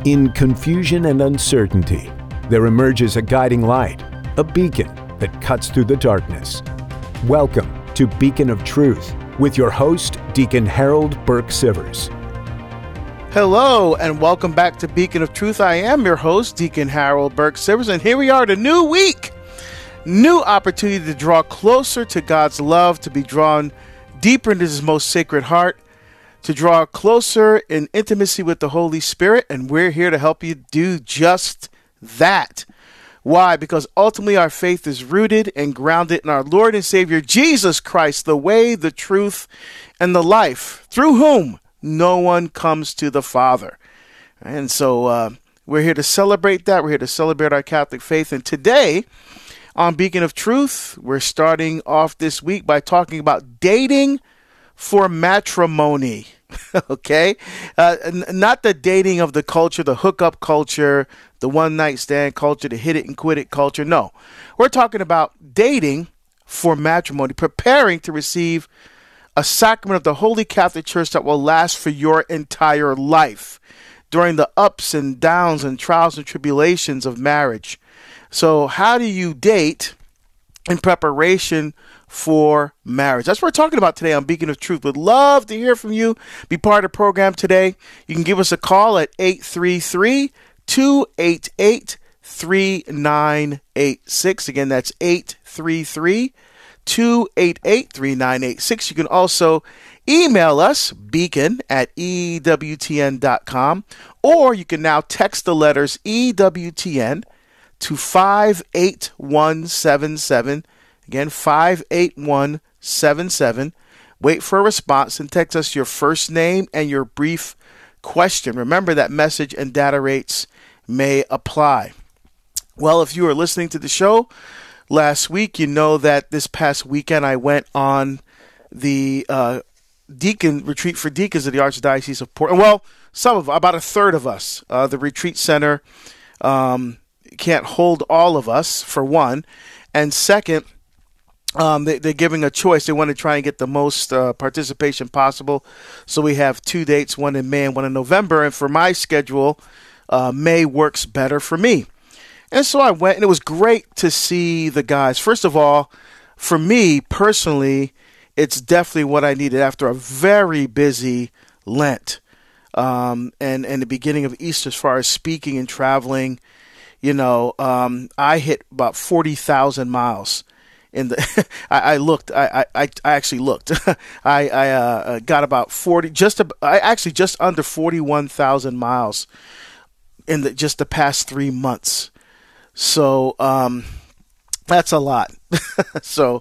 In confusion and uncertainty, there emerges a guiding light, a beacon that cuts through the darkness. Welcome to Beacon of Truth with your host, Deacon Harold Burke Sivers. Hello, and welcome back to Beacon of Truth. I am your host, Deacon Harold Burke Sivers, and here we are, the new week. New opportunity to draw closer to God's love, to be drawn deeper into His most sacred heart, to draw closer in intimacy with the Holy Spirit, and we're here to help you do just that. Why? Because ultimately our faith is rooted and grounded in our Lord and Savior, Jesus Christ, the way, the truth, and the life, through whom no one comes to the Father. And so we're here to celebrate that. We're here to celebrate our Catholic faith. And today, on Beacon of Truth, we're starting off this week by talking about dating for matrimony. Okay? Not the dating of the culture, the hookup culture, the one-night stand culture, the hit it and quit it culture. No. We're talking about dating for matrimony, preparing to receive a sacrament of the Holy Catholic Church that will last for your entire life during the ups and downs and trials and tribulations of marriage. So how do you date in preparation for marriage? That's what we're talking about today on Beacon of Truth. Would love to hear from you. Be part of the program today. You can give us a call at 833-288-3986. Again, that's 833-288-3986. You can also email us, beacon@ewtn.com, or you can now text the letters EWTN to 58177. Again, 58177. Wait for a response and text us your first name and your brief question. Remember that message and data rates may apply. Well, if you were listening to the show last week, you know that this past weekend I went on the Deacon Retreat for Deacons of the Archdiocese of Portland. Well, about a third of us. The retreat center can't hold all of us, for one. And second, they're giving a choice. They want to try and get the most participation possible. So we have two dates, one in May and one in November. And for my schedule, May works better for me. And so I went, and it was great to see the guys. First of all, for me personally, it's definitely what I needed after a very busy Lent and the beginning of Easter as far as speaking and traveling. You know, I hit about 40,000 miles in the, I actually looked, I got about just under 41,000 miles in just the past 3 months. So, that's a lot. So,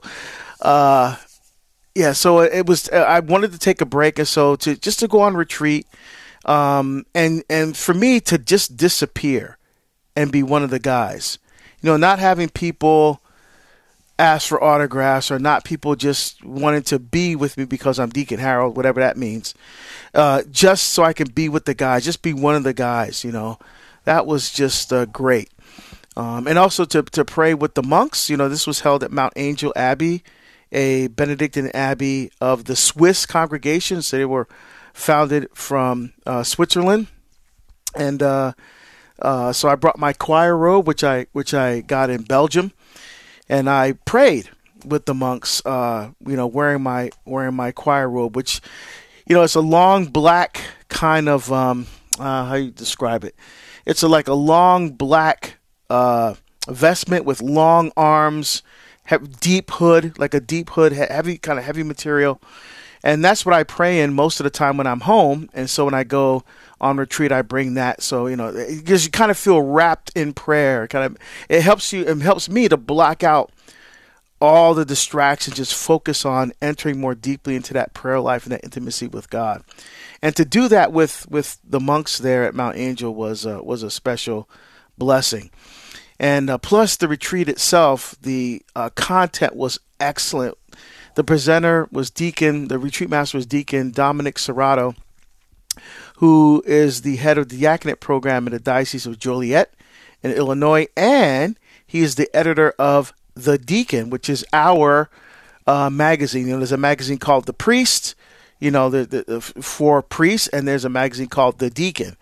yeah, so it was, I wanted to take a break. And so just to go on retreat, and for me to just disappear and be one of the guys, not having people ask for autographs or not people just wanting to be with me because I'm Deacon Harold, whatever that means, just so I can be with the guys, just be one of the guys, that was just great. And also to pray with the monks. This was held at Mount Angel Abbey, a Benedictine abbey of the Swiss congregation. So they were founded from Switzerland. And so I brought my choir robe, which I got in Belgium, and I prayed with the monks, wearing my choir robe, which, it's a long black kind of, how you describe it? It's like a long black vestment with long arms, deep hood, like a deep hood, heavy material. And that's what I pray in most of the time when I'm home. And so when I go on retreat, I bring that. So, because you kind of feel wrapped in prayer. It helps me to block out all the distractions, just focus on entering more deeply into that prayer life and that intimacy with God. And to do that with the monks there at Mount Angel was a special blessing. And plus the retreat itself, the content was excellent. The presenter was the retreat master was Deacon Dominic Serrato, who is the head of the diaconate program in the Diocese of Joliet in Illinois, and he is the editor of The Deacon, which is our magazine. There's a magazine called The Priest, for priests, and there's a magazine called The Deacon,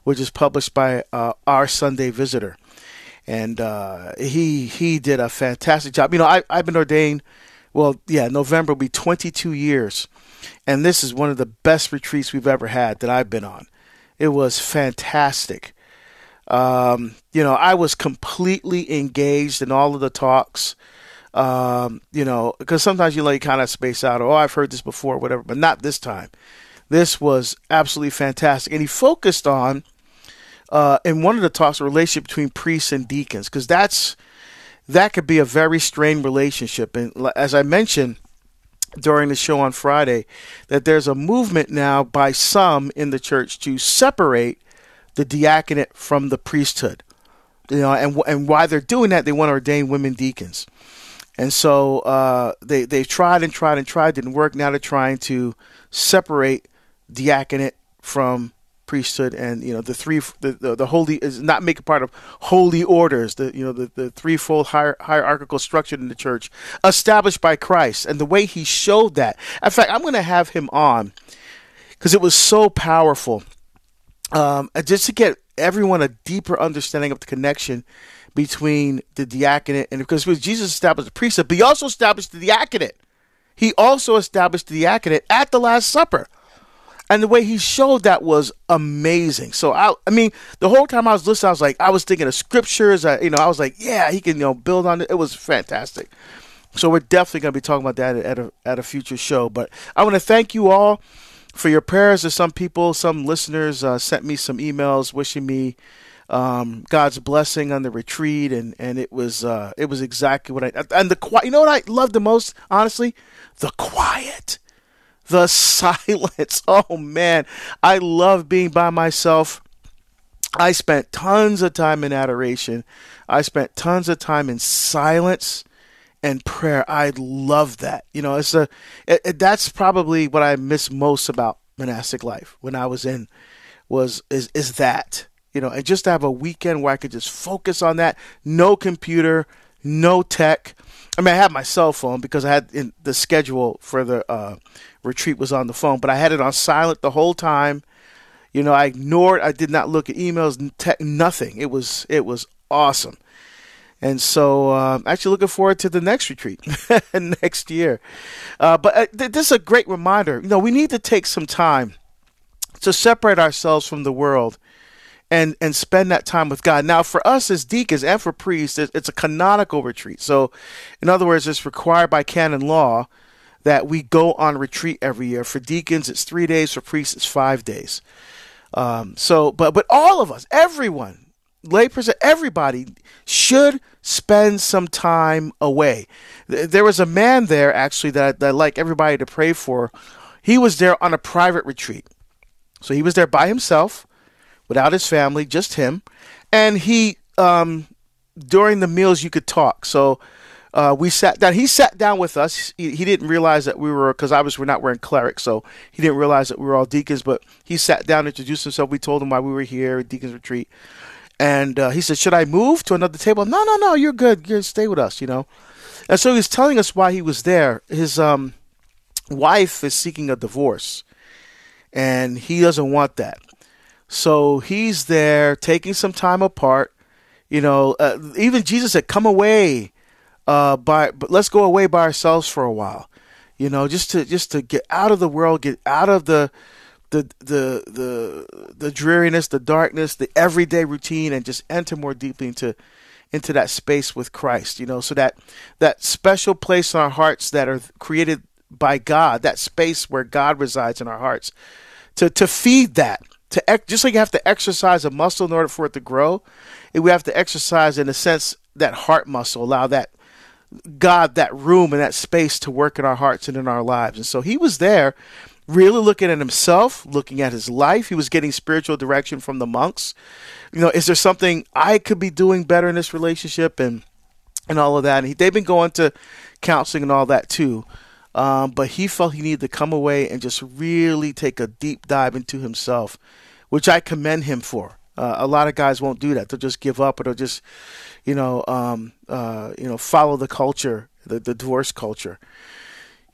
which is published by Our Sunday Visitor. And he did a fantastic job. I've been ordained, November will be 22 years. And this is one of the best retreats we've ever had that I've been on. It was fantastic. I was completely engaged in all of the talks, because sometimes you kind of space out, I've heard this before, whatever, but not this time. This was absolutely fantastic. And he focused on, in one of the talks, a relationship between priests and deacons, because that could be a very strained relationship. And as I mentioned during the show on Friday, that there's a movement now by some in the church to separate the diaconate from the priesthood, and why they're doing that, they want to ordain women deacons. And so they've tried and tried and tried, didn't work. Now they're trying to separate diaconate from priesthood, and the holy is not make a part of holy orders, the threefold hierarchical structure in the church established by Christ, and the way he showed that. In fact, I'm going to have him on because it was so powerful, just to get everyone a deeper understanding of the connection between the diaconate, and because Jesus established the priesthood, but he also established the diaconate. He also established the diaconate at the Last Supper. And the way he showed that was amazing. So, the whole time I was listening, I was thinking of scriptures. I was like, yeah, he can, build on it. It was fantastic. So we're definitely going to be talking about that at a future show. But I want to thank you all for your prayers. There's some listeners sent me some emails wishing me God's blessing on the retreat, and it was exactly what and the quiet. You know what I loved the most, honestly? The quiet. The silence. Oh, man. I love being by myself. I spent tons of time in adoration. I spent tons of time in silence and prayer. I love that. That's probably what I miss most about monastic life when I was in, is that, and just to have a weekend where I could just focus on that. No computer, no tech. I had my cell phone because I had the schedule for the retreat was on the phone, but I had it on silent the whole time. I did not look at emails, nothing. It was awesome. And so actually looking forward to the next retreat next year. But this is a great reminder. We need to take some time to separate ourselves from the world and spend that time with God. Now, for us as deacons and for priests, it's a canonical retreat. So, in other words, it's required by canon law that we go on retreat every year. For deacons, it's 3 days. For priests, it's 5 days. But all of us, everyone, layperson, everybody should spend some time away. There was a man there, actually, that I'd like everybody to pray for. He was there on a private retreat. So he was there by himself, without his family, just him. And he, during the meals, you could talk. So we sat down. He sat down with us. He didn't realize that we were, because obviously we're not wearing clerics, so he didn't realize that we were all deacons. But he sat down, introduced himself. We told him why we were here, Deacons Retreat. And he said, should I move to another table? No, you're good. Stay with us, And so he was telling us why he was there. His wife is seeking a divorce, and he doesn't want that. So he's there taking some time apart. Even Jesus said, come away, but let's go away by ourselves for a while, just to get out of the world, get out of the dreariness, the darkness, the everyday routine, and just enter more deeply into that space with Christ, so that special place in our hearts that are created by God, that space where God resides in our hearts, to feed that. Just like you have to exercise a muscle in order for it to grow, we have to exercise, in a sense, that heart muscle, allow that God, that room and that space to work in our hearts and in our lives. And so he was there really looking at himself, looking at his life. He was getting spiritual direction from the monks. Is there something I could be doing better in this relationship and all of that? And they've been going to counseling and all that too. But he felt he needed to come away and just really take a deep dive into himself, which I commend him for. A lot of guys won't do that. They'll just give up, or they'll just, follow the culture, the divorce culture.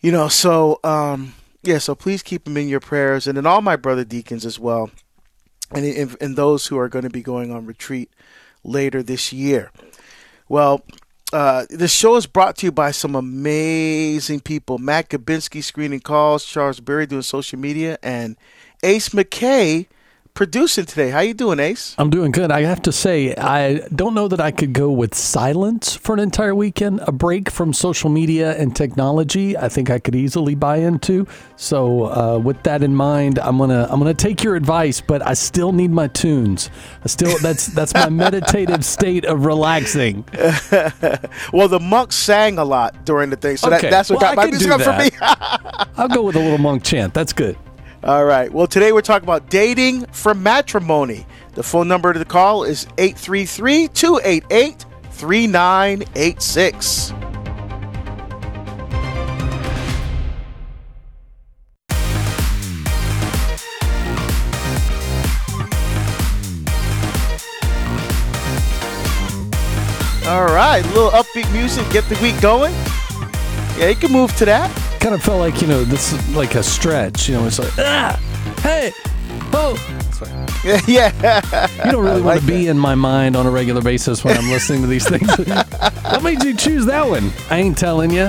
So please keep him in your prayers, and then all my brother deacons as well. and those who are going to be going on retreat later this year. Well, this show is brought to you by some amazing people. Matt Gabinski screening calls, Charles Berry doing social media, and Ace McKay producing today. How you doing, Ace? I'm doing good. I have to say, I don't know that I could go with silence for an entire weekend. A break from social media and technology, I think I could easily buy into. So with that in mind, I'm gonna take your advice, but I still need my tunes. That's my meditative state of relaxing. Well, the monks sang a lot during the thing, so okay. that's what got my music up for me. I'll go with a little monk chant. That's good. All right. Well, today we're talking about dating for matrimony. The phone number to the call is 833-288-3986. All right. A little upbeat music, get the week going. Yeah, you can move to that. Kind of felt like, this is like a stretch. It's like, hey, oh. Yeah. You don't really want to be in my mind on a regular basis when I'm listening to these things. What made you choose that one? I ain't telling you.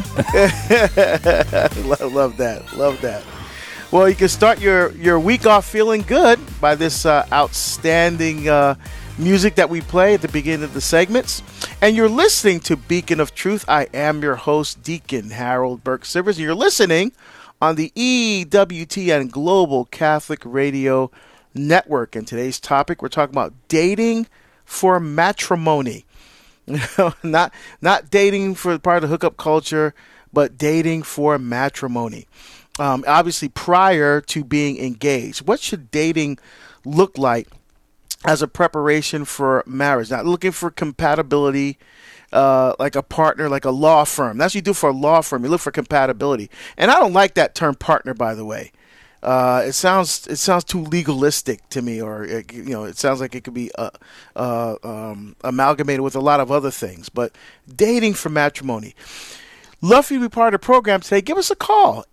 Love that. Well, you can start your week off feeling good by this outstanding music that we play at the beginning of the segments. And you're listening to Beacon of Truth. I am your host, Deacon Harold Burke-Sivers, and you're listening on the EWTN Global Catholic Radio Network. And today's topic, we're talking about dating for matrimony. Not dating for part of the hookup culture, but dating for matrimony. Obviously, prior to being engaged, what should dating look like as a preparation for marriage? Not looking for compatibility, like a partner, like a law firm. That's what you do for a law firm. You look for compatibility. And I don't like that term partner, by the way. It sounds too legalistic to me, or it sounds like it could be amalgamated with a lot of other things. But dating for matrimony. Love for you to be part of the program today. Give us a call,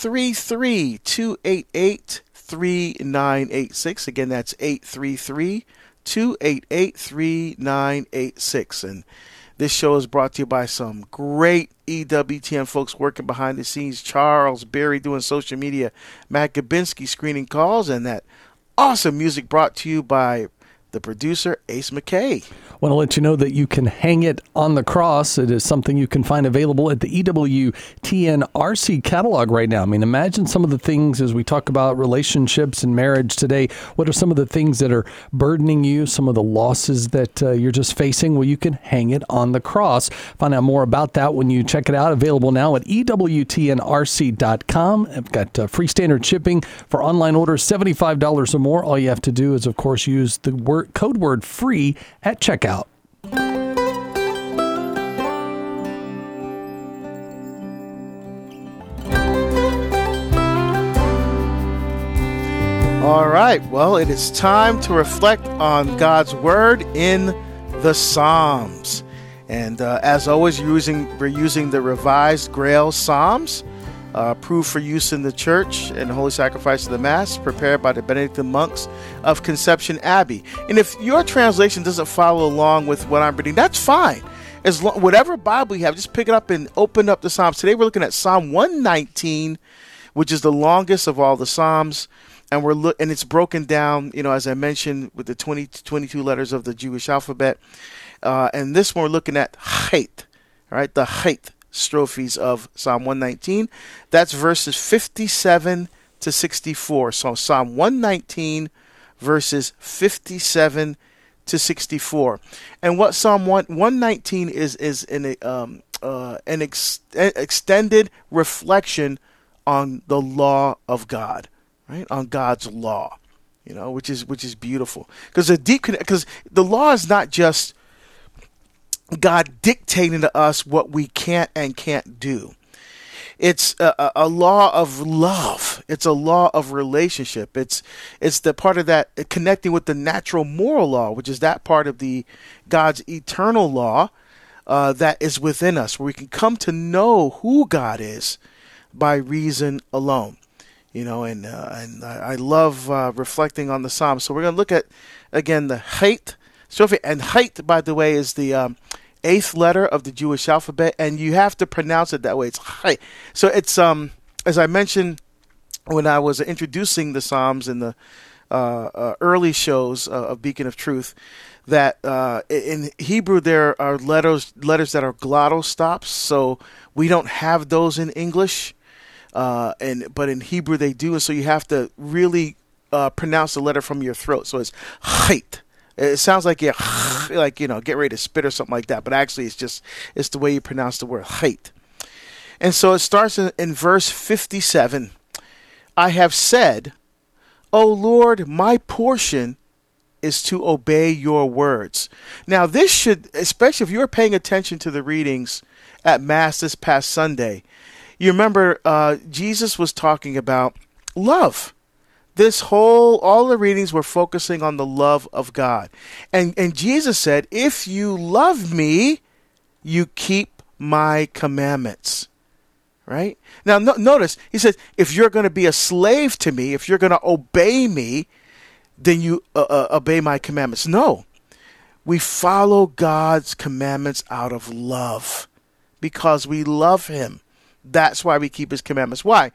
833-288-3986. Again, that's 833-288-3986. And this show is brought to you by some great EWTN folks working behind the scenes. Charles Berry doing social media, Matt Gabinski screening calls, and that awesome music brought to you by the producer, Ace McKay. I want to let you know that you can hang it on the cross. It is something you can find available at the EWTN RC catalog right now. I mean, imagine some of the things as we talk about relationships and marriage today. What are some of the things that are burdening you, some of the losses that you're just facing? Well, you can hang it on the cross. Find out more about that when you check it out. Available now at EWTNRC.com. I've got free standard shipping for online orders, $75 or more. All you have to do is, of course, use the code word FREE at checkout. All right. Well, it is time to reflect on God's Word in the Psalms. And as always, we're using the Revised Grail Psalms, approved for use in the church and the Holy Sacrifice of the Mass, prepared by the Benedictine monks of Conception Abbey. And if your translation doesn't follow along with what I'm reading, that's fine. Whatever Bible you have, just pick it up and open up the Psalms. Today we're looking at Psalm 119, which is the longest of all the Psalms. And and it's broken down, as I mentioned, with the 22 letters of the Jewish alphabet. And this one we're looking at Chait, all right, the Chait strophes of Psalm 119. That's verses 57 to 64. So Psalm 119, verses 57 to 64. And what Psalm 119 is an extended reflection on the law of God, right? On God's law, which is beautiful. Because the law is not just God dictating to us what we can't and can't do. It's a law of love. It's a law of relationship. It's the part of that connecting with the natural moral law, which is that part of God's eternal law that is within us, where we can come to know who God is by reason alone. and I love reflecting on the Psalms. So we're going to look at, again, the Chet. And Chet, by the way, is the eighth letter of the Jewish alphabet, and you have to pronounce it that way. It's Chet. So it's, as I mentioned when I was introducing the Psalms in the early shows of Beacon of Truth, that in Hebrew there are letters that are glottal stops, so we don't have those in English. But in Hebrew they do, and so you have to really pronounce the letter from your throat. So it's Chet. It sounds like you're like, get ready to spit or something like that, but actually it's the way you pronounce the word Chet. And so it starts in verse 57. I have said, O Lord, my portion is to obey your words. Now this should, especially if you're paying attention to the readings at Mass this past Sunday, you remember Jesus was talking about love. All the readings were focusing on the love of God. And Jesus said, if you love me, you keep my commandments. Right? Now, notice, he says, if you're going to be a slave to me, if you're going to obey me, then you obey my commandments. No, we follow God's commandments out of love because we love him. That's why we keep his commandments. Why?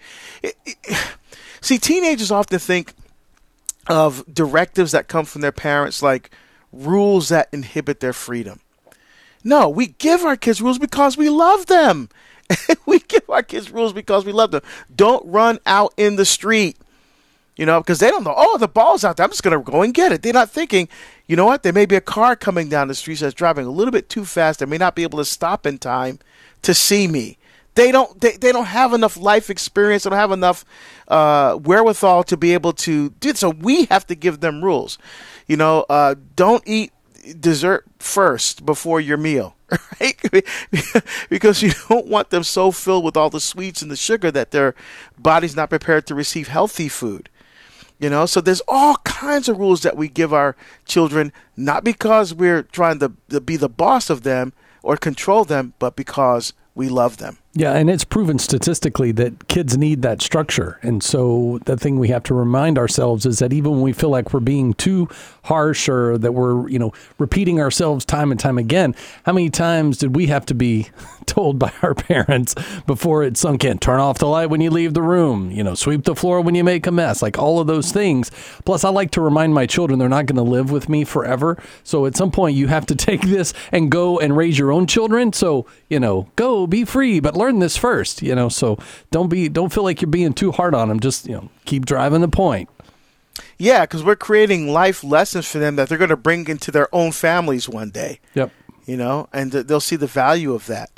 See, teenagers often think of directives that come from their parents like rules that inhibit their freedom. No, we give our kids rules because we love them. We give our kids rules because we love them. Don't run out in the street, because they don't know, oh, the ball's out there, I'm just going to go and get it. They're not thinking, you know what, there may be a car coming down the street that's driving a little bit too fast. They may not be able to stop in time to see me. They don't have enough life experience. They don't have enough wherewithal to be able to do it. So we have to give them rules. Don't eat dessert first before your meal, right? Because you don't want them so filled with all the sweets and the sugar that their body's not prepared to receive healthy food. So there's all kinds of rules that we give our children, not because we're trying to be the boss of them or control them, but because we love them. Yeah, and it's proven statistically that kids need that structure. And so the thing we have to remind ourselves is that even when we feel like we're being too harsh or that we're, repeating ourselves time and time again, how many times did we have to be told by our parents before it sunk in? Turn off the light when you leave the room, sweep the floor when you make a mess, like all of those things. Plus, I like to remind my children they're not going to live with me forever. So at some point, you have to take this and go and raise your own children. So, go be free, but learn this first, so don't feel like you're being too hard on them. Just, keep driving the point. Yeah, because we're creating life lessons for them that they're going to bring into their own families one day. Yep. And they'll see the value of that.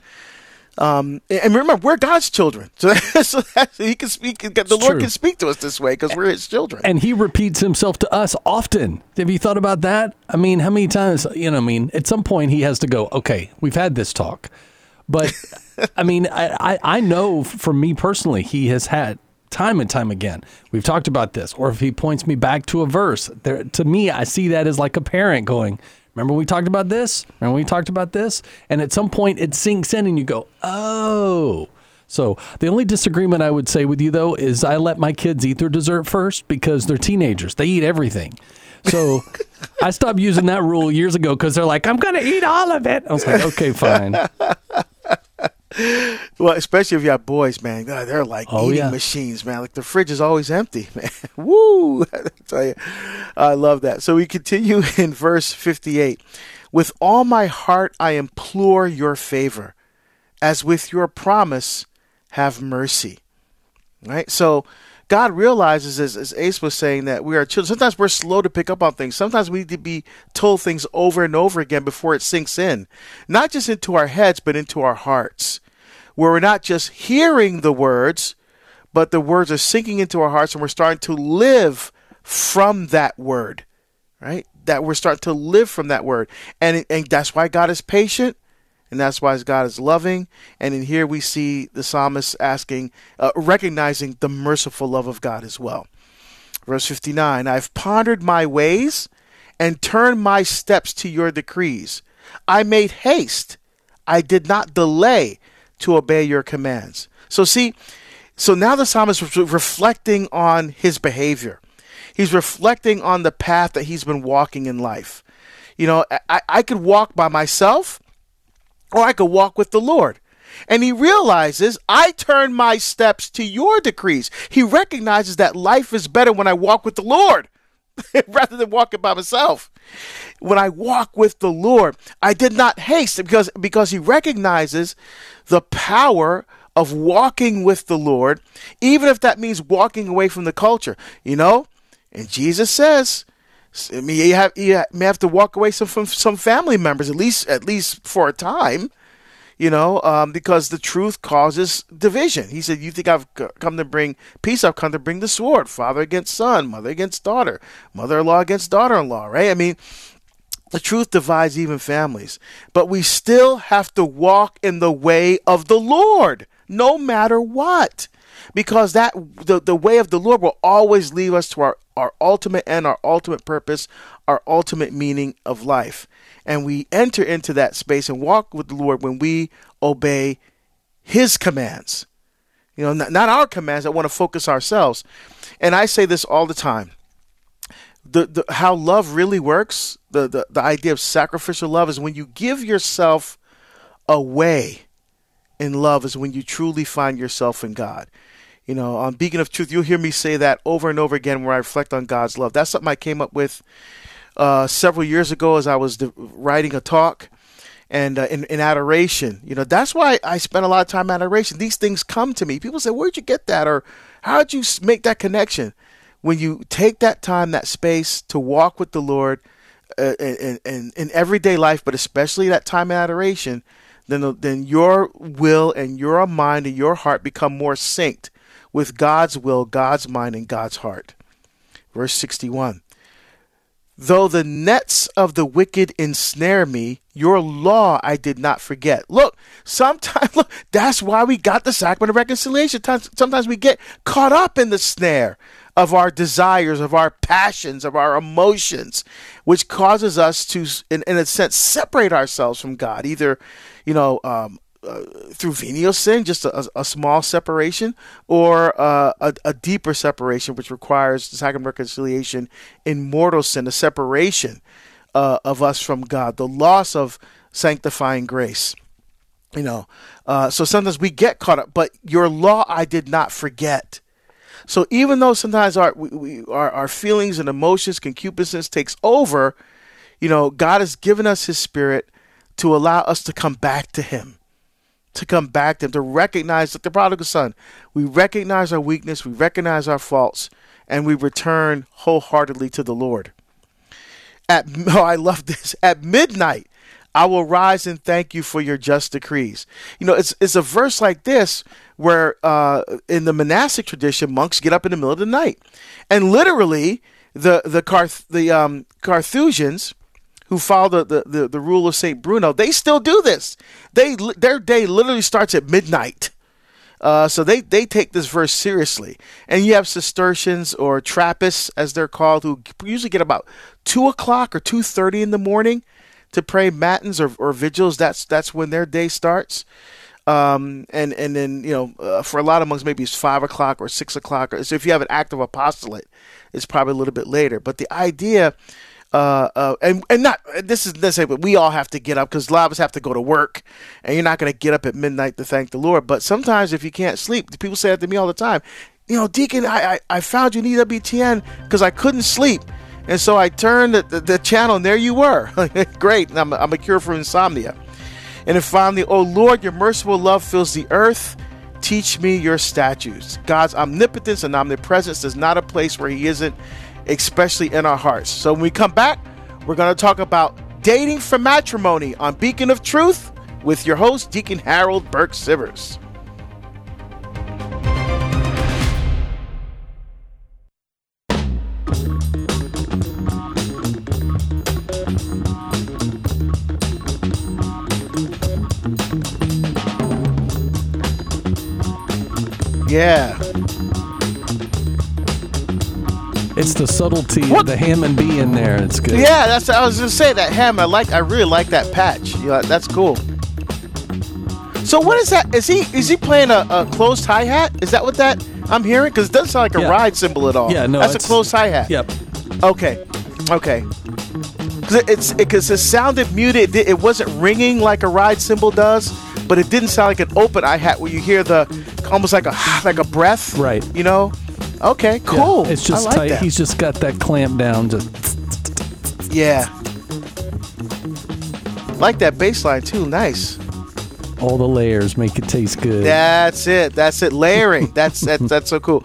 And remember, we're God's children, so he can speak. The Lord can speak to us this way because we're his children. And he repeats himself to us often. Have you thought about that? I mean, how many times? At some point he has to go, okay, we've had this talk. But I mean, I know from me personally, he has had time and time again. We've talked about this. Or if he points me back to a verse, to me, I see that as like a parent going, remember we talked about this? Remember we talked about this? And at some point it sinks in and you go, oh. So the only disagreement I would say with you, though, is I let my kids eat their dessert first because they're teenagers. They eat everything. So I stopped using that rule years ago because they're like, I'm going to eat all of it. I was like, okay, fine. Well, especially if you have boys, man, God, they're like eating machines, man. Like the fridge is always empty, man. Woo! I tell you, I love that. So we continue in verse 58. With all my heart, I implore your favor, as with your promise, have mercy. Right? So God realizes, as Ace was saying, that we are children. Sometimes we're slow to pick up on things. Sometimes we need to be told things over and over again before it sinks in, not just into our heads, but into our hearts, where we're not just hearing the words, but the words are sinking into our hearts and we're starting to live from that word, right? That we're starting to live from that word. And that's why God is patient. And that's why God is loving. And in here we see the psalmist recognizing the merciful love of God as well. Verse 59, I've pondered my ways and turned my steps to your decrees. I made haste. I did not delay to obey your commands. So see, So now the psalmist is reflecting on his behavior. He's reflecting on the path that he's been walking in life. You know, I could walk by myself, or I could walk with the Lord. And he realizes, I turn my steps to your decrees. He recognizes that life is better when I walk with the Lord rather than walking by myself. When I walk with the Lord, I did not haste, because he recognizes the power of walking with the Lord, even if that means walking away from the culture. You know, and Jesus says, I mean, you may have to walk away from some family members, at least for a time, you know, because the truth causes division. He said, you think I've come to bring peace? I've come to bring the sword, father against son, mother against daughter, mother-in-law against daughter-in-law, right? I mean, the truth divides even families, but we still have to walk in the way of the Lord, no matter what, because the way of the Lord will always lead us to our ultimate end, our ultimate purpose, our ultimate meaning of life. And we enter into that space and walk with the Lord when we obey his commands. You know, not our commands that want to focus ourselves. And I say this all the time. The how love really works, the idea of sacrificial love, is when you give yourself away in love, is when you truly find yourself in God. You know, on Beacon of Truth, you'll hear me say that over and over again where I reflect on God's love. That's something I came up with several years ago as I was writing a talk, and in adoration. You know, that's why I spend a lot of time in adoration. These things come to me. People say, where'd you get that? Or how did you make that connection? When you take that time, that space to walk with the Lord in everyday life, but especially that time in adoration, then your will and your mind and your heart become more synced with God's will, God's mind, and God's heart. Verse 61. Though the nets of the wicked ensnare me, your law I did not forget. Look, that's why we got the sacrament of reconciliation. Sometimes we get caught up in the snare of our desires, of our passions, of our emotions, which causes us to, in a sense, separate ourselves from God, either, you know, through venial sin, just a small separation, or a deeper separation, which requires the sacrament of reconciliation in mortal sin, a separation of us from God, the loss of sanctifying grace. You know, so sometimes we get caught up, but your law I did not forget. So even though sometimes our feelings and emotions, concupiscence takes over, you know, God has given us his Spirit to allow us to come back to him. To recognize, like the prodigal son, we recognize our weakness, we recognize our faults, and we return wholeheartedly to the Lord. I love this. At midnight, I will rise and thank you for your just decrees. You know, it's a verse like this where in the monastic tradition, monks get up in the middle of the night, and literally the Carthusians, who follow the rule of St. Bruno, they still do this. Their day literally starts at midnight. So they take this verse seriously. And you have Cistercians, or Trappists as they're called, who usually get about 2 o'clock or 2:30 in the morning to pray matins or vigils. That's when their day starts. And then, you know, for a lot of monks, maybe it's 5 o'clock or 6 o'clock. So if you have an active apostolate, it's probably a little bit later. But the idea, and not, this is necessary, but we all have to get up because a lot of us have to go to work, and you're not going to get up at midnight to thank the Lord. But sometimes if you can't sleep, people say that to me all the time. You know, Deacon, I found you in EWTN because I couldn't sleep. And so I turned the channel, and there you were. Great. I'm a cure for insomnia. And then finally, oh Lord, your merciful love fills the earth. Teach me your statutes. God's omnipotence and omnipresence is not a place where he isn't, especially in our hearts. So when we come back, we're going to talk about dating for matrimony on Beacon of Truth with your host, Deacon Harold Burke Sivers. Yeah. It's the subtlety of the ham and bee in there. It's good. Yeah, that's I was gonna say that ham. I really like that patch. Yeah, that's cool. So what is that? Is he playing a closed hi-hat? Is that what that I'm hearing? Because it doesn't sound like a ride cymbal at all. Yeah, no, that's a closed hi-hat. Yep. Okay. Because it sounded muted. It wasn't ringing like a ride cymbal does, but it didn't sound like an open hi-hat where you hear the almost like a breath. Right. You know. Okay. Cool. Yeah, it's just I like tight. that. He's just got that clamp down. Just Yeah. Like that bass line too. Nice. all the layers make it taste good. That's it. Layering. That's so cool.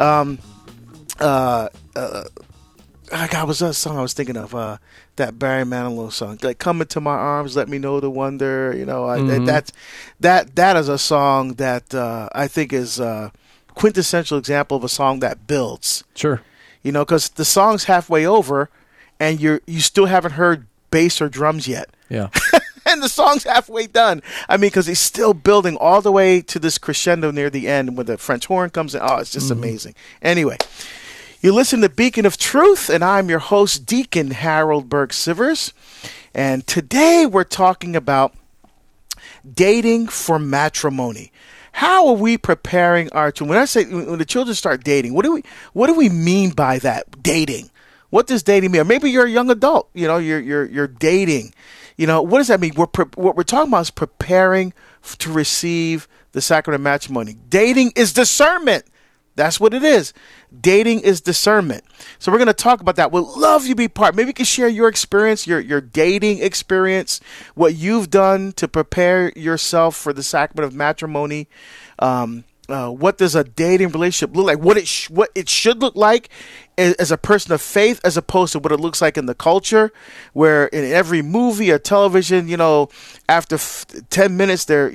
God, was that song I was thinking of? That Barry Manilow song, like "Come Into My Arms, Let Me Know the Wonder." You know, that is a song that I think is a quintessential example of a song that builds. Sure. You know, because the song's halfway over, and you still haven't heard bass or drums yet. Yeah. And the song's halfway done. I mean, because he's still building all the way to this crescendo near the end when the French horn comes in. Oh, it's just amazing. Anyway, you listen to Beacon of Truth, and I'm your host, Deacon Harold Burke-Sivers. And today we're talking about dating for matrimony. How are we preparing our children? When I say when the children start dating, what do we mean by that? Dating. What does dating mean? Or maybe you're a young adult. You know, you're dating. You know, what does that mean? What we're talking about is preparing to receive the sacrament of matrimony. Dating is discernment. That's what it is. Dating is discernment. So we're going to talk about that. We'd love you to be part. Maybe you can share your experience, your dating experience, what you've done to prepare yourself for the sacrament of matrimony. What does a dating relationship look like? What it should look like as a person of faith, as opposed to what it looks like in the culture, where in every movie or television, you know, after 10 minutes, they're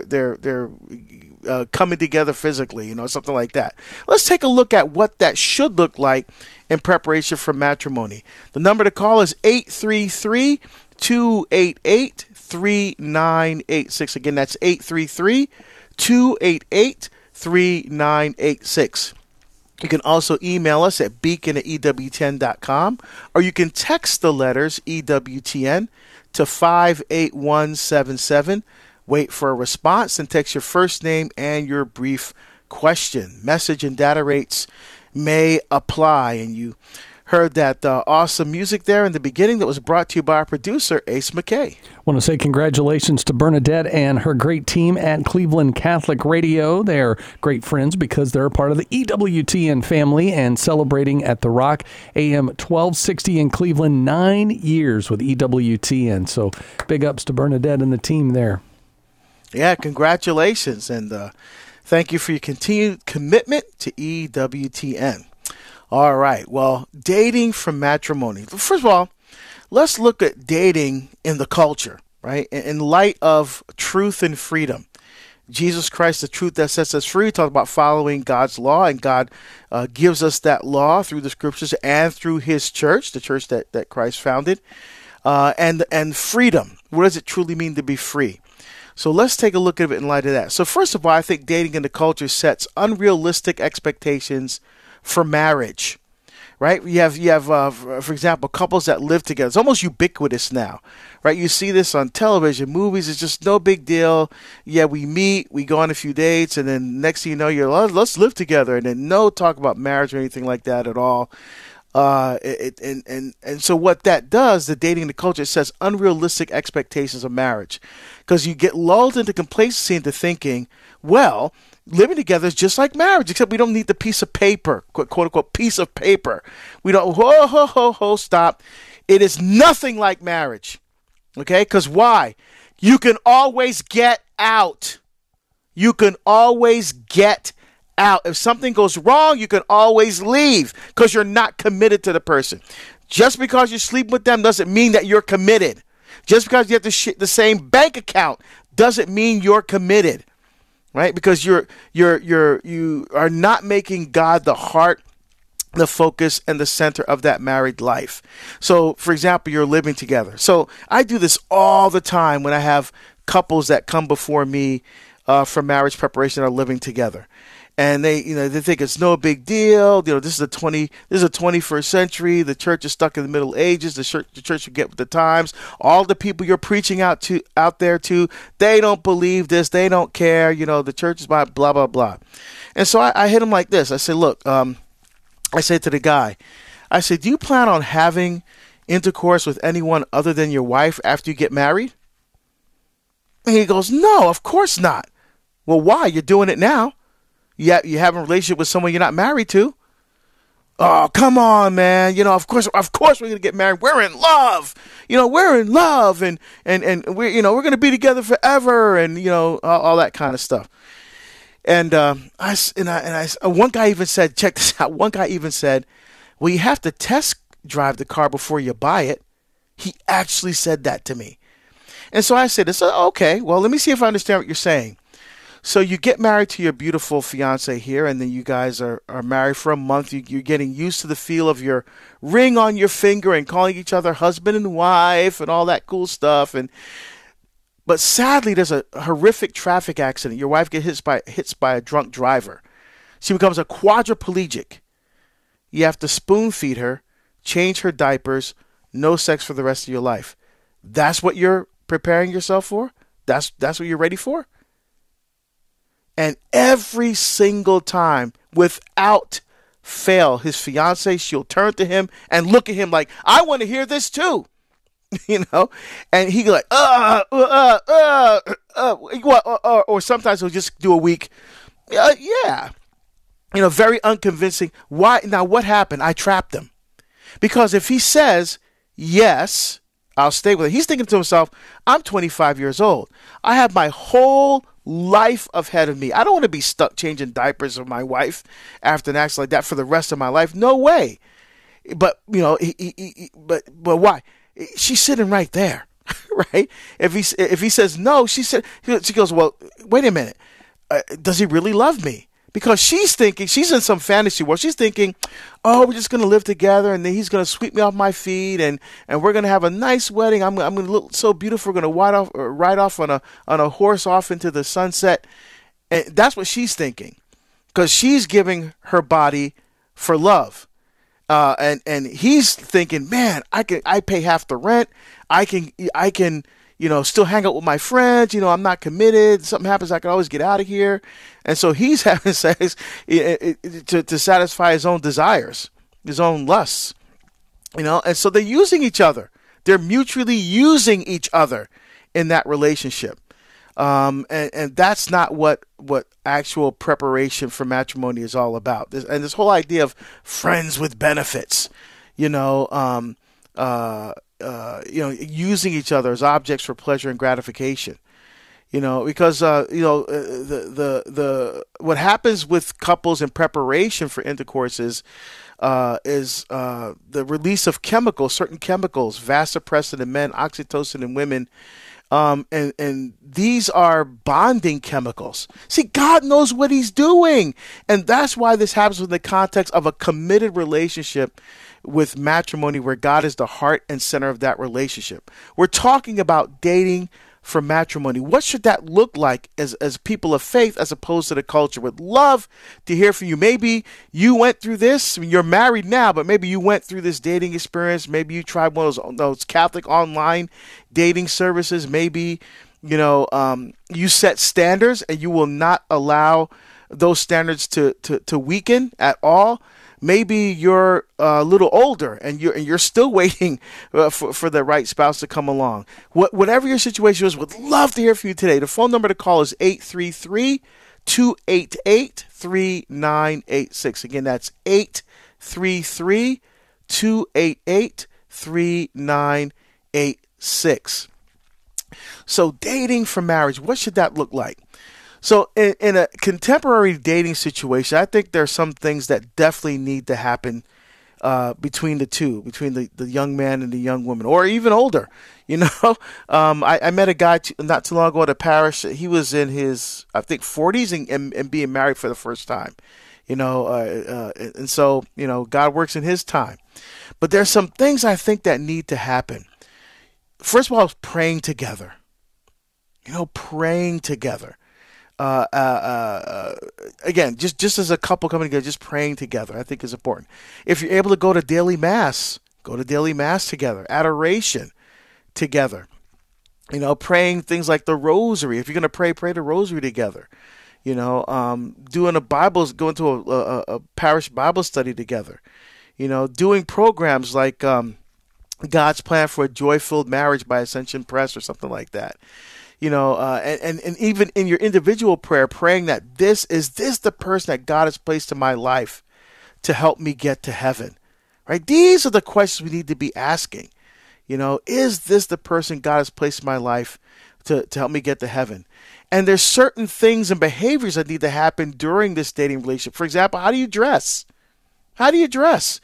coming together physically, you know, something like that. Let's take a look at what that should look like in preparation for matrimony. The number to call is 833-288-3986. Again, that's 833-288-3986. You can also email us at beacon@ewtn.com, or you can text the letters EWTN to 58177. Wait for a response and text your first name and your brief question. Message and data rates may apply. And you heard that awesome music there in the beginning that was brought to you by our producer, Ace McKay. I want to say congratulations to Bernadette and her great team at Cleveland Catholic Radio. They're great friends because they're a part of the EWTN family and celebrating at The Rock AM 1260 in Cleveland, 9 years with EWTN. So big ups to Bernadette and the team there. Yeah, congratulations, and thank you for your continued commitment to EWTN. All right, well, dating for matrimony. First of all, let's look at dating in the culture, right? In light of truth and freedom. Jesus Christ, the truth that sets us free, talks about following God's law, and God gives us that law through the scriptures and through his church, the church that Christ founded, and freedom. What does it truly mean to be free? So let's take a look at it in light of that. So first of all, I think dating in the culture sets unrealistic expectations for marriage, right? You have, for example, couples that live together. It's almost ubiquitous now, right? You see this on television, movies. It's just no big deal. Yeah, we meet, we go on a few dates, and then next thing you know, let's live together, and then no talk about marriage or anything like that at all. And so what that does, the dating in the culture, it sets unrealistic expectations of marriage, because you get lulled into complacency into thinking, well, living together is just like marriage, except we don't need the piece of paper, quote unquote, piece of paper. We don't, stop. It is nothing like marriage. Okay. Because why? You can always get out. You can always get out. If something goes wrong, you can always leave because you're not committed to the person. Just because you sleep with them doesn't mean that you're committed. Just because you have the same bank account doesn't mean you're committed, right? Because you are not making God the heart, the focus, and the center of that married life. So, for example, you're living together. So I do this all the time when I have couples that come before me for marriage preparation are living together. and they think it's no big deal. This is a 21st century. The church is stuck in the Middle Ages. The church should get with the times. All the people you're preaching out there to, they don't believe this. They don't care. The church is blah blah blah. And so I hit him like this. I said, look, I said to the guy, I said, do you plan on having intercourse with anyone other than your wife after you get married? And he goes, no, of course not. Well, why? You're doing it now. You have a relationship with someone you're not married to. Oh, come on, man. Of course we're going to get married. We're in love. We're in love and we're going to be together forever and, all that kind of stuff. And one guy even said, check this out. One guy even said, well, you have to test drive the car before you buy it. He actually said that to me. And so I said, okay, well, let me see if I understand what you're saying. So you get married to your beautiful fiance here, and then you guys are married for a month. You're getting used to the feel of your ring on your finger and calling each other husband and wife and all that cool stuff. But sadly, there's a horrific traffic accident. Your wife gets hit by a drunk driver. She becomes a quadriplegic. You have to spoon feed her, change her diapers, no sex for the rest of your life. That's what you're preparing yourself for? That's what you're ready for? And every single time, without fail, his fiance, she'll turn to him and look at him like, I want to hear this too. And he like, or sometimes he'll just do a week. Yeah. Very unconvincing. Why? Now, what happened? I trapped him. Because if he says, yes, I'll stay with her. He's thinking to himself, I'm 25 years old. I have my whole life ahead of me. I don't want to be stuck changing diapers of my wife after an accident like that for the rest of my life. No way. But, but why? She's sitting right there, right? If he says no, she goes, well, wait a minute. Does he really love me? Because she's thinking, she's in some fantasy world. She's thinking, oh, we're just going to live together and then he's going to sweep me off my feet and we're going to have a nice wedding. I'm going to look so beautiful. We're going to ride off on a horse off into the sunset. And that's what she's thinking because she's giving her body for love. And he's thinking, man, I pay half the rent. I can still hang out with my friends. I'm not committed. Something happens, I can always get out of here. And so he's having sex to satisfy his own desires, his own lusts, and so they're using each other. They're mutually using each other in that relationship. And that's not what actual preparation for matrimony is all about. This whole idea of friends with benefits, using each other as objects for pleasure and gratification, because what happens with couples in preparation for intercourse is the release of certain chemicals, vasopressin in men, oxytocin in women. And these are bonding chemicals. See, God knows what he's doing. And that's why this happens in the context of a committed relationship with matrimony where God is the heart and center of that relationship. We're talking about dating for matrimony. What should that look like as people of faith as opposed to the culture? Would love to hear from you. Maybe you went through this. I mean, you're married now, but maybe you went through this dating experience. Maybe you tried one of those Catholic online dating services. Maybe, you set standards and you will not allow those standards to weaken at all. Maybe you're a little older and you're still waiting for the right spouse to come along. Whatever your situation is, would love to hear from you today. The phone number to call is 833-288-3986. Again, that's 833-288-3986. So dating for marriage, what should that look like? So in a contemporary dating situation, I think there are some things that definitely need to happen between the two, between the young man and the young woman, or even older. I met a guy not too long ago at a parish. He was in his, I think, 40s and being married for the first time. And so, God works in his time. But there's some things I think that need to happen. First of all, praying together. Praying together. Again, just as a couple coming together, just praying together, I think is important. If you're able to go to daily mass, go to daily mass together, adoration together. Praying things like the rosary. If you're going to pray the rosary together. Doing going to a parish Bible study together. Doing programs like God's Plan for a Joy-Filled Marriage by Ascension Press or something like that. And even in your individual prayer, praying that is this the person that God has placed in my life to help me get to heaven, right? These are the questions we need to be asking. Is this the person God has placed in my life to help me get to heaven? And there's certain things and behaviors that need to happen during this dating relationship. For example, how do you dress? How do you dress?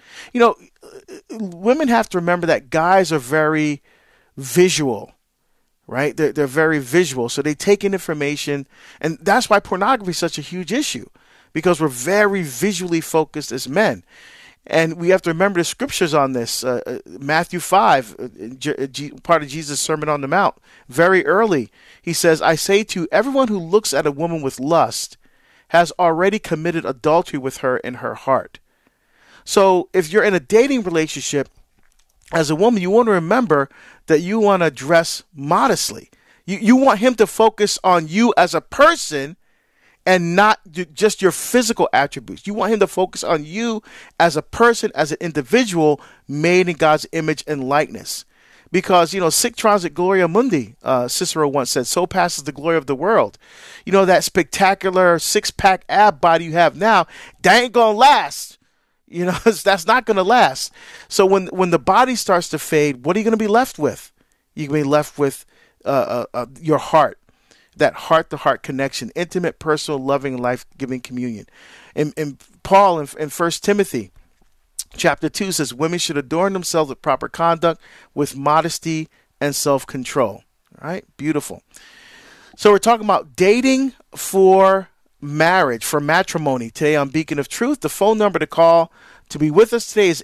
Women have to remember that guys are very visual. Right? They're very visual. So they take in information. And that's why pornography is such a huge issue, because we're very visually focused as men. And we have to remember the scriptures on this. Matthew 5, part of Jesus' Sermon on the Mount, very early. He says, I say to you, everyone who looks at a woman with lust has already committed adultery with her in her heart. So if you're in a dating relationship, as a woman, you want to remember that you want to dress modestly. You want him to focus on you as a person and not just your physical attributes. You want him to focus on you as a person, as an individual made in God's image and likeness. Because, sic transit gloria mundi, Cicero once said, so passes the glory of the world. That spectacular six-pack ab body you have now, that ain't going to last. That's not going to last. So when the body starts to fade, what are you going to be left with? You're going to be left with your heart, that heart-to-heart connection, intimate, personal, loving, life-giving communion. And Paul in 1 Timothy chapter 2 says, women should adorn themselves with proper conduct, with modesty and self-control. All right? Beautiful. So we're talking about dating for marriage, for matrimony, today on Beacon of Truth. The phone number to call to be with us today is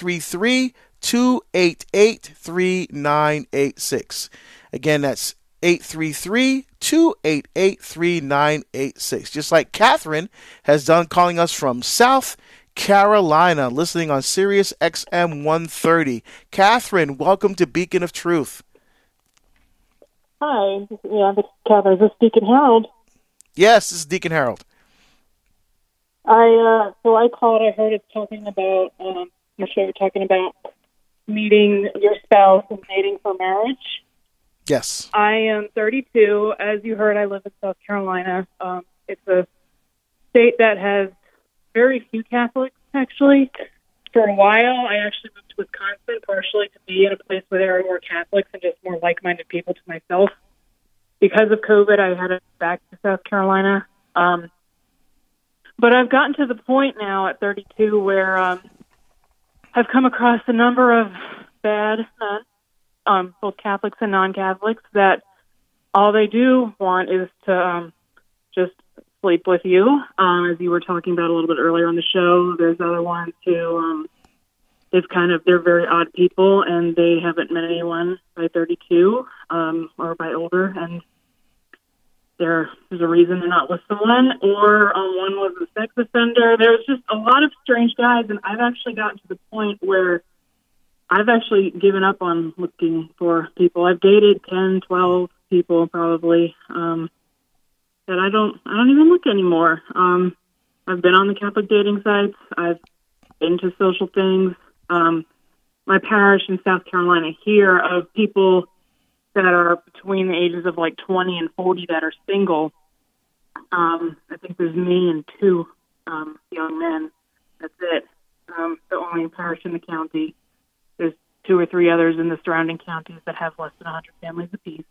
833-288-3986. Again, that's 833-288-3986. Just like Catherine has done, calling us from South Carolina, listening on Sirius XM 130. Catherine, welcome to Beacon of Truth. Hi, Catherine. Is this Deacon Harold? Yes, this is Deacon Harold. I called. I heard it talking about. I'm sure you're talking about meeting your spouse and dating for marriage. Yes. I am 32. As you heard, I live in South Carolina. It's a state that has very few Catholics, actually. For a while, I actually moved to Wisconsin, partially to be in a place where there are more Catholics and just more like-minded people to myself. Because of COVID, I had to go back to South Carolina. But I've gotten to the point now at 32 where I've come across a number of bad men, both Catholics and non-Catholics, that all they do want is to just sleep with you. As you were talking about a little bit earlier on the show, there's other ones who they're very odd people, and they haven't met anyone by 32 or by older, and there's a reason they're not with someone, or one was a sex offender. There's just a lot of strange guys, and I've actually gotten to the point where I've actually given up on looking for people. I've dated 10, 12 people probably that I don't even look anymore. I've been on the Catholic dating sites. I've been to social things. My parish in South Carolina here of people that are between the ages of like 20 and 40 that are single. I think there's me and two young men. That's it. The only parish in the county. There's 2 or 3 others in the surrounding counties that have less than 100 families apiece.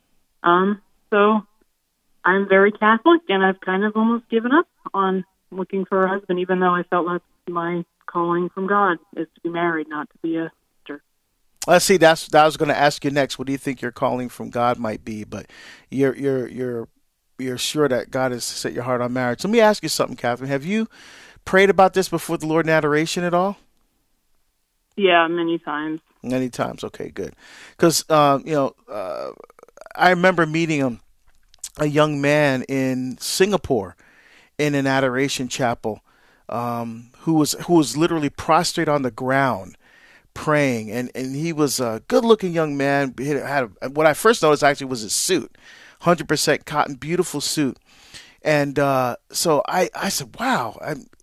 So I'm very Catholic, and I've kind of almost given up on looking for a husband, even though I felt that's my calling from God is to be married, not to be a sister. Let's see. That I was going to ask you next. What do you think your calling from God might be? But you're sure that God has set your heart on marriage. Let me ask you something, Catherine. Have you prayed about this before the Lord in adoration at all? Yeah, many times. Many times. Okay, good. Because I remember meeting him a young man in Singapore in an adoration chapel who was literally prostrate on the ground praying, and he was a good-looking young man. He had what I first noticed actually was his suit, 100% cotton, beautiful suit, and so I said, wow,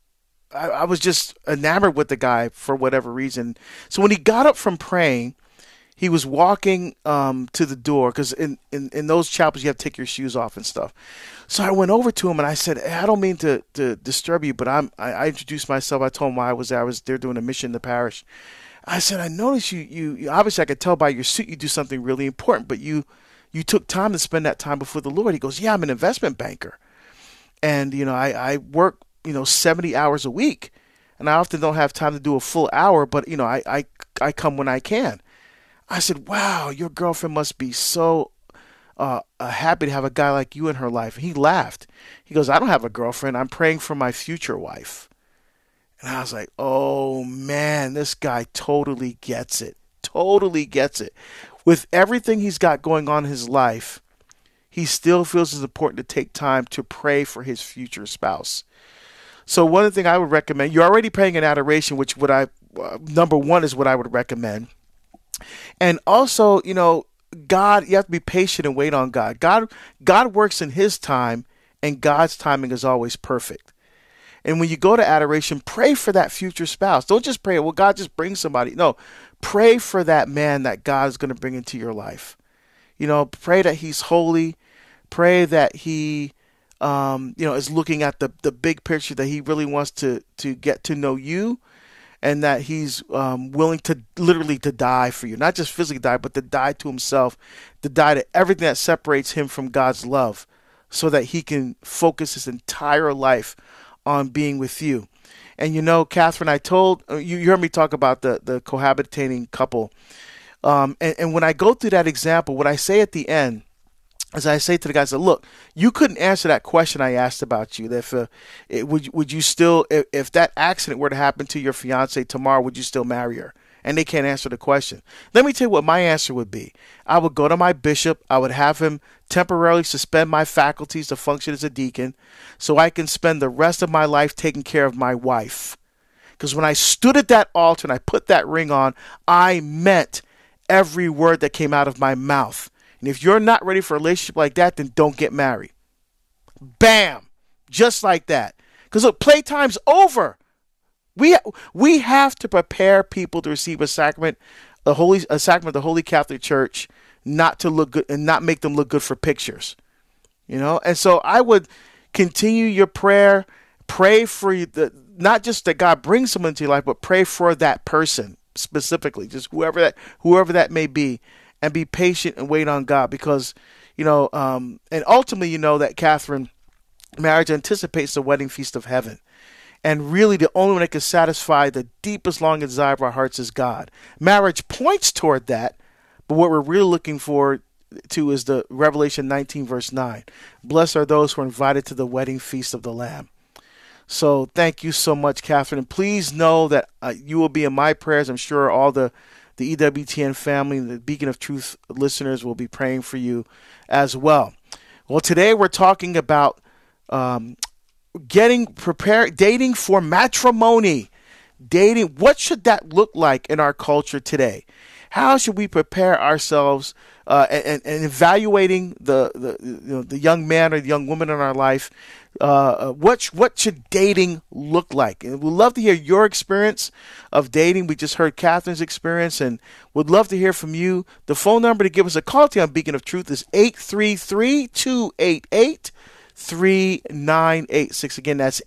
I was just enamored with the guy for whatever reason. So when he got up from praying, he was walking to the door, because in those chapels you have to take your shoes off and stuff. So I went over to him and I said, hey, I don't mean to disturb you, but I introduced myself. I told him why I was there. I was there doing a mission in the parish. I said, I noticed you obviously, I could tell by your suit you do something really important, but you took time to spend that time before the Lord. He goes, yeah, I'm an investment banker. And, I work, 70 hours a week, and I often don't have time to do a full hour, but, I come when I can. I said, wow, your girlfriend must be so happy to have a guy like you in her life. And he laughed. He goes, I don't have a girlfriend. I'm praying for my future wife. And I was like, oh, man, this guy totally gets it. Totally gets it. With everything he's got going on in his life, he still feels it's important to take time to pray for his future spouse. So one of the things I would recommend, you're already praying in adoration, which number one is what I would recommend. And also, God, you have to be patient and wait on God. God works in his time, and God's timing is always perfect. And when you go to adoration, pray for that future spouse. Don't just pray, well, God just brings somebody. No, pray for that man that God is going to bring into your life. Pray that he's holy. Pray that he, is looking at the big picture, that he really wants to get to know you, and that he's willing to literally to die for you. Not just physically die, but to die to himself, to die to everything that separates him from God's love, so that he can focus his entire life on being with you. And Catherine, I told you heard me talk about the cohabitating couple. And when I go through that example, what I say at the end is I say to the guys, look, you couldn't answer that question I asked about you. That would you still, if that accident were to happen to your fiance tomorrow, would you still marry her? And they can't answer the question. Let me tell you what my answer would be. I would go to my bishop. I would have him temporarily suspend my faculties to function as a deacon, so I can spend the rest of my life taking care of my wife. Because when I stood at that altar and I put that ring on, I meant every word that came out of my mouth. And if you're not ready for a relationship like that, then don't get married. Bam! Just like that. Because look, playtime's over. We have to prepare people to receive a sacrament, a sacrament of the Holy Catholic Church, not to look good and not make them look good for pictures. And so I would continue your prayer. Pray for not just that God brings someone into your life, but pray for that person specifically, just whoever that may be, and be patient and wait on God, because and ultimately that, Catherine, marriage anticipates the wedding feast of heaven. And really the only one that can satisfy the deepest longing desire of our hearts is God. Marriage points toward that, but what we're really looking forward to is the Revelation 19 verse 9. Blessed are those who are invited to the wedding feast of the Lamb. So thank you so much, Catherine. And please know that you will be in my prayers. I'm sure all the EWTN family and the Beacon of Truth listeners will be praying for you as well. Well, today we're talking about getting prepared, dating for matrimony. Dating, what should that look like in our culture today? How should we prepare ourselves and evaluating the young man or the young woman in our life? What should dating look like? And we'd love to hear your experience of dating. We just heard Catherine's experience, and would love to hear from you. The phone number to give us a call to on Beacon of Truth is 833-288-3986. Again, that's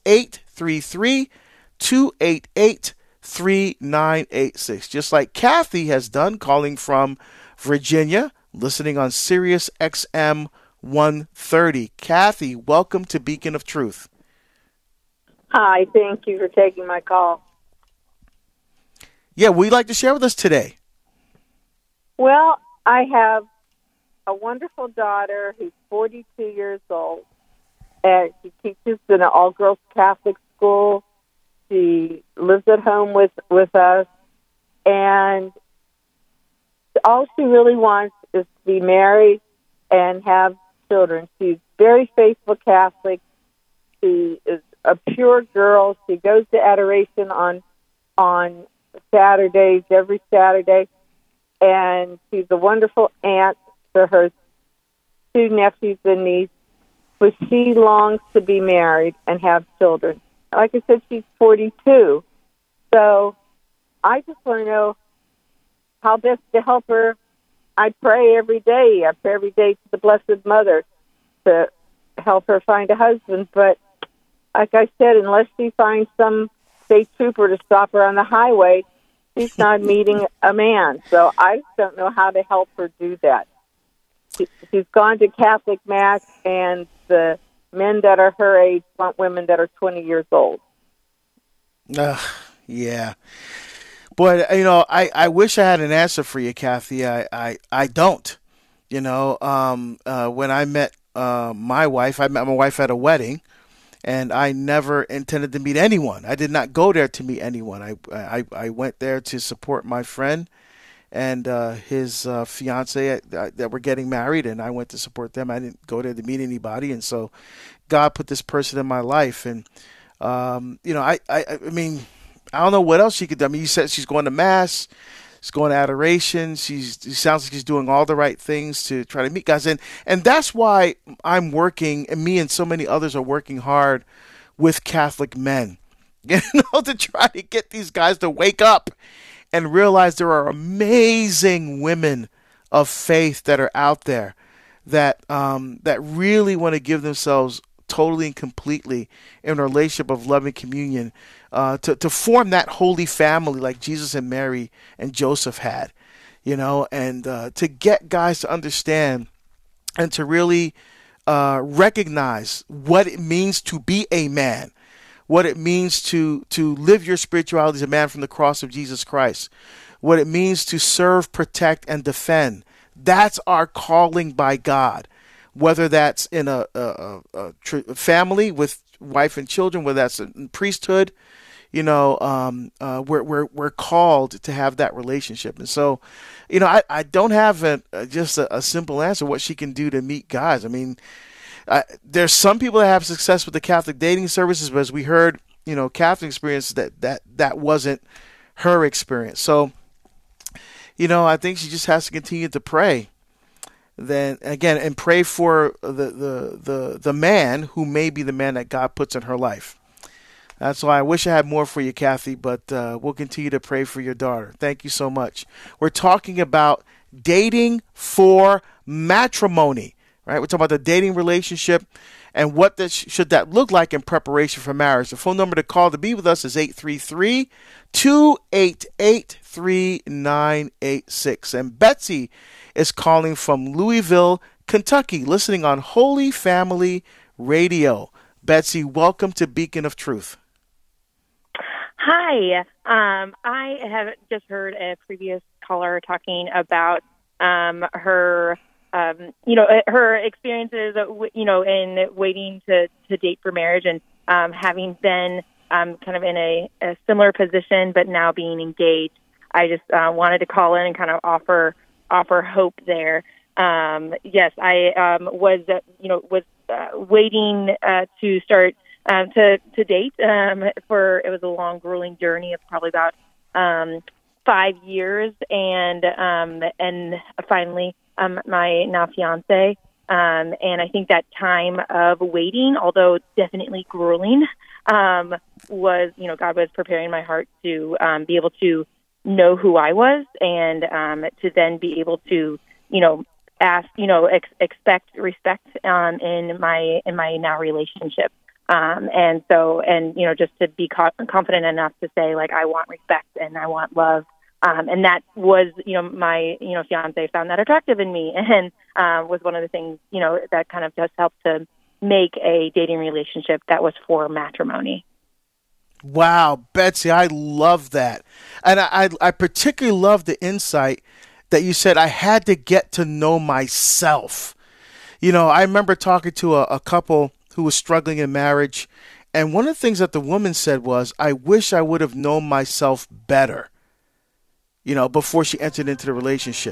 833-288-3986. Just like Kathy has done, calling from Virginia, listening on Sirius XM 130. Kathy, welcome to Beacon of Truth. Hi, thank you for taking my call. Yeah, what would you like to share with us today? Well, I have a wonderful daughter who's 42 years old, and she teaches in an all-girls Catholic school. She lives at home with us, and all she really wants is to be married and have children. She's very faithful Catholic. She is a pure girl. She goes to adoration on Saturdays, every Saturday. And she's a wonderful aunt to her 2 nephews and niece. But she longs to be married and have children. Like I said, she's 42. So I just want to know how best to help her. I pray every day. I pray every day to the Blessed Mother to help her find a husband. But like I said, unless she finds some state trooper to stop her on the highway, she's not meeting a man. So I just don't know how to help her do that. She's gone to Catholic Mass, and the men that are her age want women that are 20 years old. Yeah. Boy, you know, I wish I had an answer for you, Kathy. I don't. You know, when I met my wife, I met my wife at a wedding, and I never intended to meet anyone. I did not go there to meet anyone. I went there to support my friend and his fiance that were getting married, and I went to support them. I didn't go there to meet anybody, and so God put this person in my life. And you know, I mean, I don't know what else she could do. I mean, you said she's going to Mass, she's going to adoration. It sounds like she's doing all the right things to try to meet guys, and that's why I'm working, and me and so many others are working hard with Catholic men, you know, to try to get these guys to wake up and realize there are amazing women of faith that are out there that really want to give themselves totally and completely in a relationship of loving communion, to form that holy family like Jesus and Mary and Joseph had, you know, and to get guys to understand and to really recognize what it means to be a man, what it means to live your spirituality as a man from the cross of Jesus Christ, what it means to serve, protect, and defend. That's our calling by God, whether that's in a family with wife and children, whether that's in priesthood, you know, we're called to have that relationship. And so, you know, I don't have just a simple answer what she can do to meet guys. I mean, there's some people that have success with the Catholic dating services, but as we heard, you know, Catholic experience, that wasn't her experience. So, you know, I think she just has to continue to pray. Then again, and pray for the man who may be the man that God puts in her life. That's why I wish I had more for you, Kathy, but we'll continue to pray for your daughter. Thank you so much. We're talking about dating for matrimony, right? We're talking about the dating relationship and what should that look like in preparation for marriage. The phone number to call to be with us is 833-288-3986. And Betsy is calling from Louisville, Kentucky, listening on Holy Family Radio. Betsy, welcome to Beacon of Truth. Hi. I have just heard a previous caller talking about her, her experiences, in waiting to date for marriage and having been kind of in a similar position, but now being engaged. I just wanted to call in and kind of offer hope there. Yes, I was waiting to start to date for it was a long, grueling journey of probably about 5 years, and finally my now fiance. And I think that time of waiting, although definitely grueling, was, God was preparing my heart to be able to know who I was, and to then be able to, ask, expect respect in my now relationship. And just to be confident enough to say, like, I want respect and I want love. And that was, my, fiance found that attractive in me, and was one of the things, that kind of just helped to make a dating relationship that was for matrimony. Wow, Betsy, I love that. And I particularly love the insight that you said I had to get to know myself. I remember talking to a couple who was struggling in marriage, and one of the things that the woman said was, I wish I would have known myself better, before she entered into the relationship.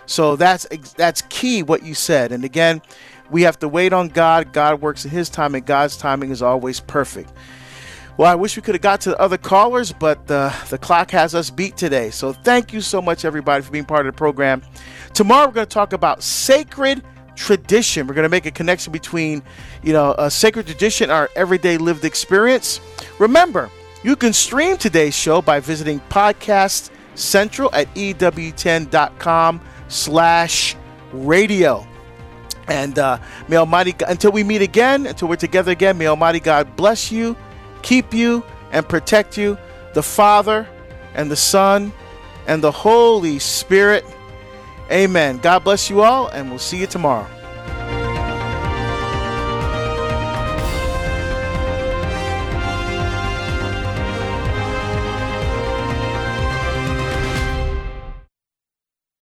So that's key, what you said. And again, we have to wait on God. God works in his time, and God's timing is always perfect. Well, I wish we could have got to the other callers, but the clock has us beat today. So thank you so much, everybody, for being part of the program. Tomorrow, we're going to talk about sacred tradition. We're going to make a connection between, a sacred tradition, our everyday lived experience. Remember, you can stream today's show by visiting Podcast Central at EWTN.com/radio. And may Almighty God, until we meet again, until we're together again, may Almighty God bless you, keep you, and protect you, the Father and the Son and the Holy Spirit. Amen. God bless you all, and we'll see you tomorrow.